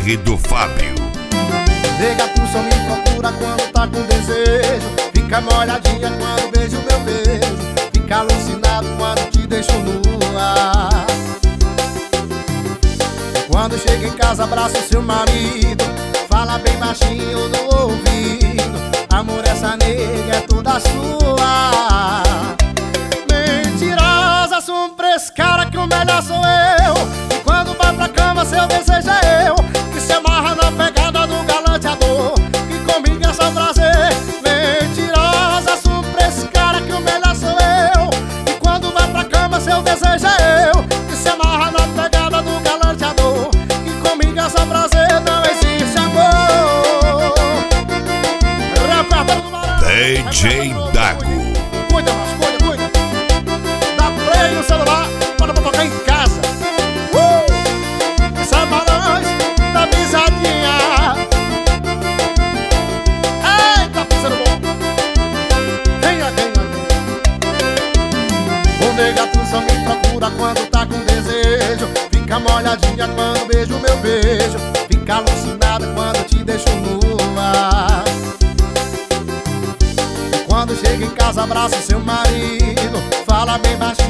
BR do Fábio. Nega, tu só me procura quando tá com desejo. Fica molhadinha quando beijo meu beijo. Fica alucinado quando te deixo nua. Quando chega em casa, abraça o seu marido. Fala bem baixinho no ouvido: amor, essa nega é toda sua. Mentirosa, sombra esse cara que o melhor sou eu. E quando vai pra cama, seu desejo é eu. Que se amarra na pegada do galanteador, que comigo é só prazer. Mentirosa, sombra esse cara que o melhor sou eu. E quando vai pra cama, seu desejo é eu. Que se amarra na pegada do galanteador, que comigo é só prazer. Não existe amor. DJ Dago. Cuida, mas cuida. Dá play no celular, bota pra tocar em casa. Isso é pra nós, da pisadinha. Eita, parceiro bom. Venha. O nega, tu só me procura quando tá com desejo. Fica molhadinha quando beijo meu beijo. Fica alucinada quando te deixo nua. Quando chega em casa, abraça o seu marido. Fala bem baixo